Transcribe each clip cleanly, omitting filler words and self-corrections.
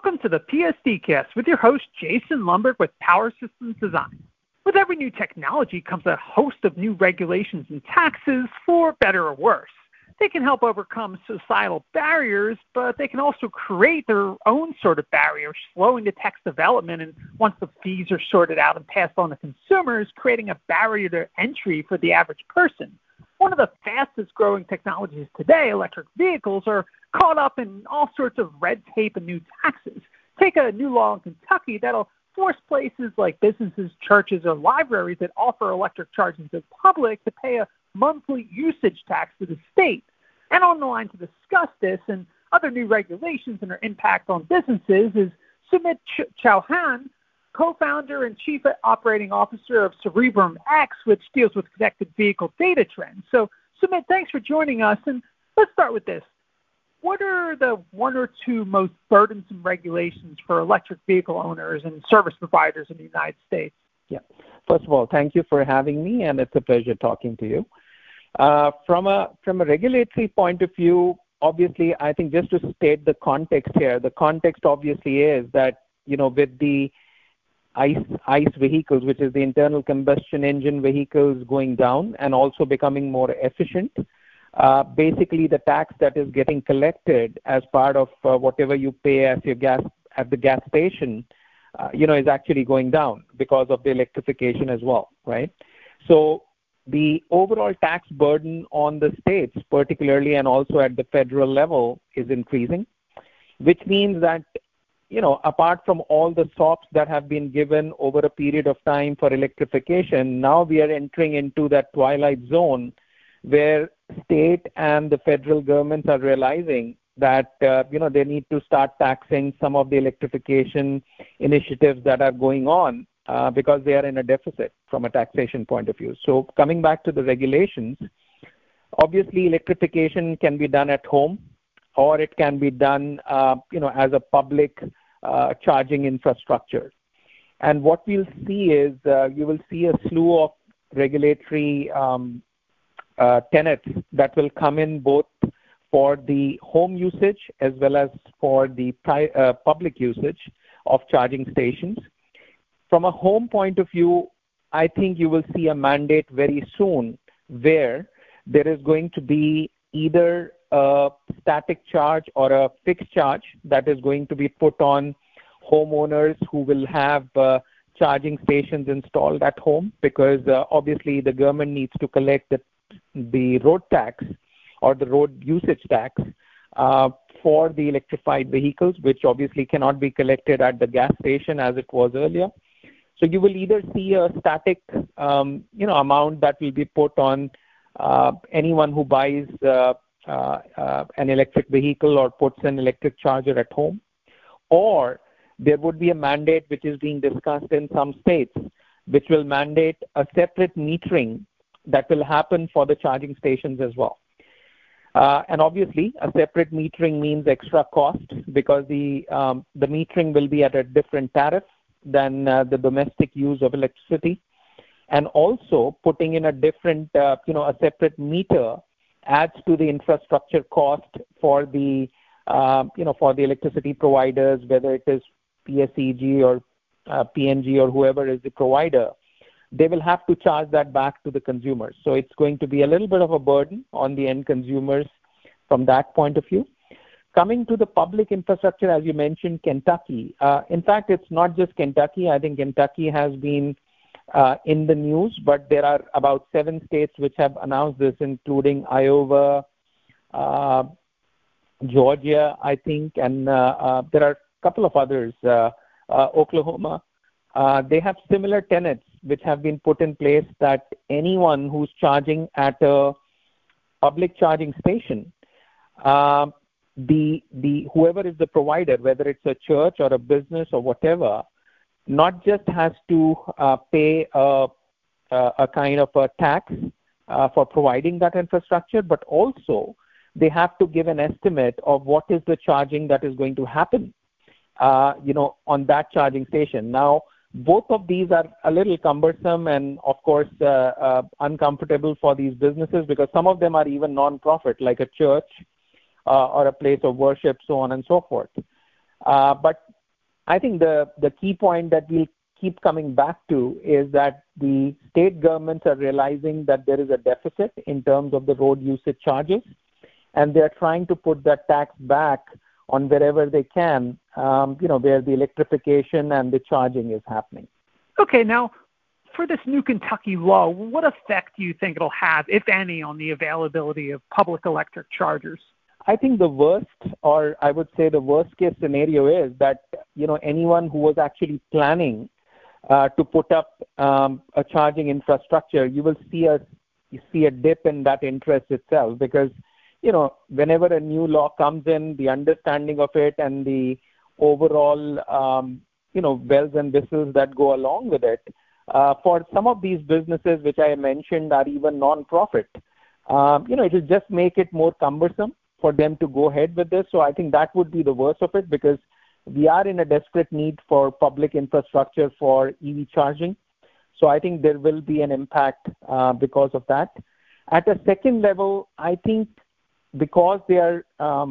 Welcome to the PSD Cast with your host, Jason Lundberg with Power Systems Design. With every new technology comes a host of new regulations and taxes, for better or worse. They can help overcome societal barriers, but they can also create their own sort of barrier, slowing the tech's development, and once the fees are sorted out and passed on to consumers, creating a barrier to entry for the average person. One of the fastest growing technologies today, electric vehicles, are caught up in all sorts of red tape and new taxes. Take a new law in Kentucky that'll force places like businesses, churches, or libraries that offer electric charging to the public to pay a monthly usage tax to the state. And on the line to discuss this and other new regulations and their impact on businesses is Sumit Chauhan, co-founder and chief operating officer of Cerebrum X, which deals with connected vehicle data trends. So, Sumit, thanks for joining us. And let's start with this. What are the one or two most burdensome regulations for electric vehicle owners and service providers in the United States? Yeah. First of all, thank you for having me, and it's a pleasure talking to you. From a regulatory point of view, obviously, I think just to state the context here, the context obviously is that, with the ICE vehicles, which is the internal combustion engine vehicles, going down and also becoming more efficient, basically the tax that is getting collected as part of whatever you pay as your gas at the gas station, is actually going down because of the electrification as well, right? So the overall tax burden on the states, particularly and also at the federal level, is increasing, which means that, apart from all the SOPs that have been given over a period of time for electrification, now we are entering into that twilight zone where state and the federal governments are realizing that, they need to start taxing some of the electrification initiatives that are going on because they are in a deficit from a taxation point of view. So coming back to the regulations, obviously electrification can be done at home, or it can be done, as a public charging infrastructure. And what we'll see is you will see a slew of regulatory tenets that will come in both for the home usage as well as for the public usage of charging stations. From a home point of view, I think you will see a mandate very soon where there is going to be either a static charge or a fixed charge that is going to be put on homeowners who will have charging stations installed at home, because obviously the government needs to collect the road tax or the road usage tax for the electrified vehicles, which obviously cannot be collected at the gas station as it was earlier. So you will either see a static, amount that will be put on anyone who buys an electric vehicle or puts an electric charger at home, or there would be a mandate which is being discussed in some states, which will mandate a separate metering that will happen for the charging stations as well. And obviously, a separate metering means extra cost because the metering will be at a different tariff than the domestic use of electricity. And also putting in a different, a separate meter adds to the infrastructure cost for the, for the electricity providers, whether it is PSEG or PNG or whoever is the provider. They will have to charge that back to the consumers. So it's going to be a little bit of a burden on the end consumers from that point of view. Coming to the public infrastructure, as you mentioned, Kentucky. In fact, it's not just Kentucky. I think Kentucky has been in the news, but there are about 7 states which have announced this, including Iowa, Georgia, I think, and there are a couple of others, Oklahoma. They have similar tenets which have been put in place that anyone who's charging at a public charging station, whoever is the provider, whether it's a church or a business or whatever, not just has to pay a kind of a tax for providing that infrastructure, but also they have to give an estimate of what is the charging that is going to happen, on that charging station. Now, both of these are a little cumbersome and, of course, uncomfortable for these businesses because some of them are even non-profit, like a church or a place of worship, so on and so forth. But I think the key point that we'll keep coming back to is that the state governments are realizing that there is a deficit in terms of the road usage charges, and they're trying to put that tax back on wherever they can, where the electrification and the charging is happening. Okay, now, for this new Kentucky law, what effect do you think it'll have, if any, on the availability of public electric chargers? I think the worst, or I would say the worst case scenario is that, anyone who was actually planning to put up a charging infrastructure, you will see a dip in that interest itself, because whenever a new law comes in, the understanding of it and the overall bells and whistles that go along with it, for some of these businesses which I mentioned are even non-profit, it will just make it more cumbersome for them to go ahead with this. So I think that would be the worst of it, because we are in a desperate need for public infrastructure for EV charging. So I think there will be an impact because of that. At a second level, I think because they are,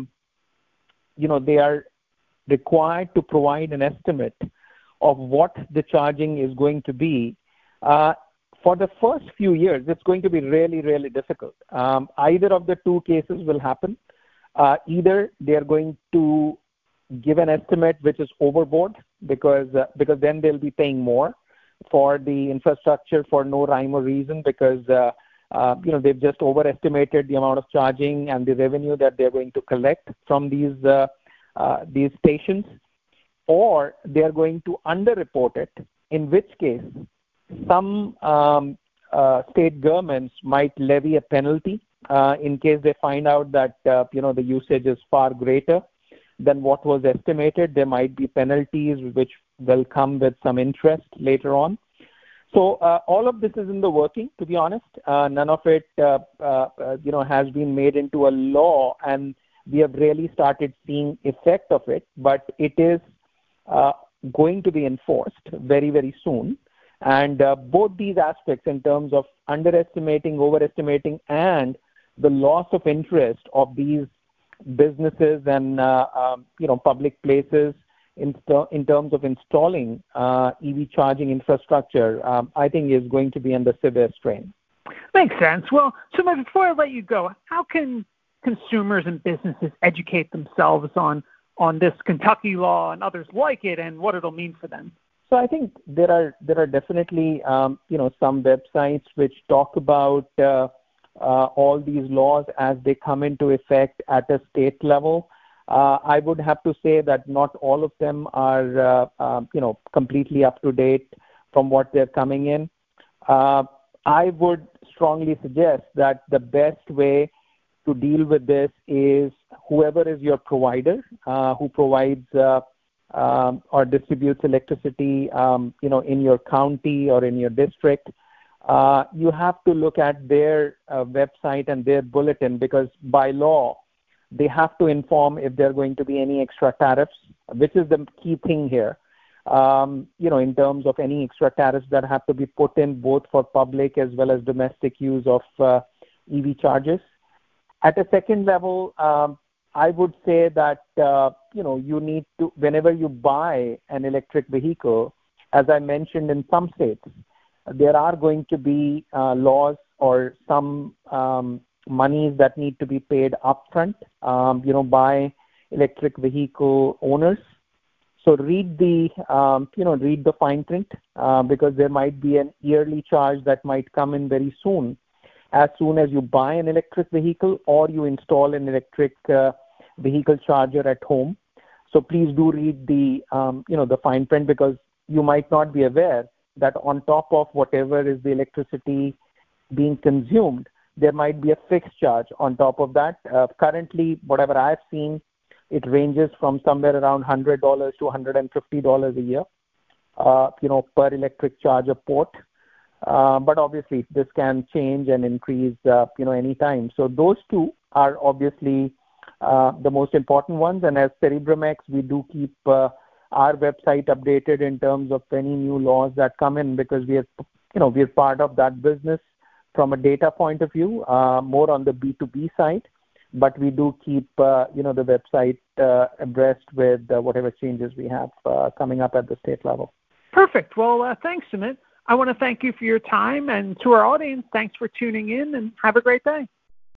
they are required to provide an estimate of what the charging is going to be, for the first few years, it's going to be really, really difficult. Either of the two cases will happen. Either they are going to give an estimate which is overboard, because then they'll be paying more for the infrastructure for no rhyme or reason, because they've just overestimated the amount of charging and the revenue that they're going to collect from these stations, or they're going to underreport it, in which case some state governments might levy a penalty in case they find out that the usage is far greater than what was estimated. There might be penalties which will come with some interest later on. So all of this is in the working, to be honest. None of it has been made into a law, and we have really started seeing effect of it, but it is going to be enforced very, very soon. And both these aspects, in terms of underestimating, overestimating, and the loss of interest of these businesses and public places in terms of installing EV charging infrastructure, I think is going to be under severe strain. Makes sense. Well, Sumit, before I let you go, how can consumers and businesses educate themselves on this Kentucky law and others like it, and what it'll mean for them? So I think there are definitely some websites which talk about all these laws as they come into effect at a state level. I would have to say that not all of them are completely up to date from what they're coming in. I would strongly suggest that the best way to deal with this is whoever is your provider, who provides or distributes electricity, in your county or in your district. You have to look at their website and their bulletin, because by law, they have to inform if there are going to be any extra tariffs, which is the key thing here, in terms of any extra tariffs that have to be put in both for public as well as domestic use of EV chargers. At a second level, I would say that, you need to, whenever you buy an electric vehicle, as I mentioned, in some states, there are going to be laws or some monies that need to be paid upfront, by electric vehicle owners. So read the fine print, because there might be an yearly charge that might come in very soon as you buy an electric vehicle or you install an electric vehicle charger at home. So please do read the fine print, because you might not be aware that on top of whatever is the electricity being consumed, there might be a fixed charge on top of that. Currently, whatever I've seen, it ranges from somewhere around $100 to $150 a year, per electric charger port. But obviously, this can change and increase, anytime. So those two are obviously the most important ones. And as Cerebrum X, we do keep our website updated in terms of any new laws that come in, because we are part of that business from a data point of view, more on the B2B side. but we do keep the website abreast with whatever changes we have coming up at the state level. Perfect. Well, thanks, Sumit. I want to thank you for your time, and to our audience, thanks for tuning in, and have a great day.